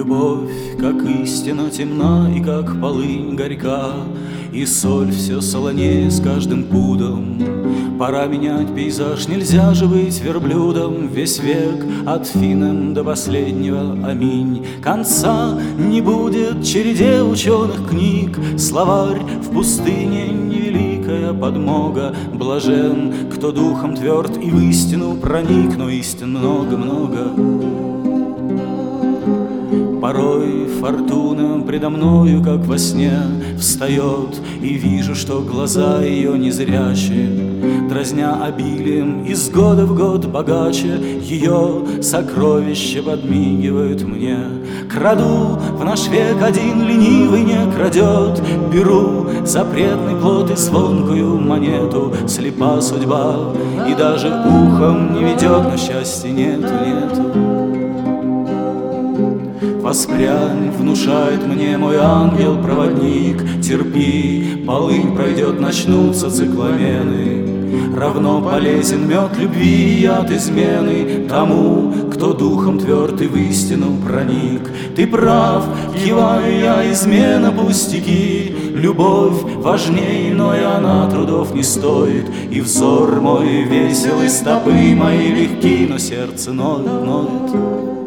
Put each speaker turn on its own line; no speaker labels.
Любовь, как истина, темна и как полынь горька, и соль все солонее с каждым пудом. Пора менять пейзаж, нельзя же быть верблюдом весь век, от Финем до последнего аминь. Конца не будет череде ученых книг, словарь в пустыне невеликая подмога. Блажен, кто духом тверд и в истину проник, но истин много-много. Порой фортуна предо мною, как во сне, встает, и вижу, что глаза ее незрячие, дразня обилием, из года в год богаче, ее сокровища подмигивают мне. Краду в наш век один ленивый не крадет, беру запретный плод и звонкую монету. Слепа судьба и даже ухом не ведет, но счастья нету. Воспрянь, внушает мне мой ангел-проводник, терпи, полынь пройдет, начнутся цикламены. Равно полезен мед любви и яд измены тому, кто духом тверд и в истину проник. Ты прав, киваю я, измена пустяки, любовь важнее, но и она трудов не стоит. И взор мой весел, и стопы мои легки, но сердце ноет.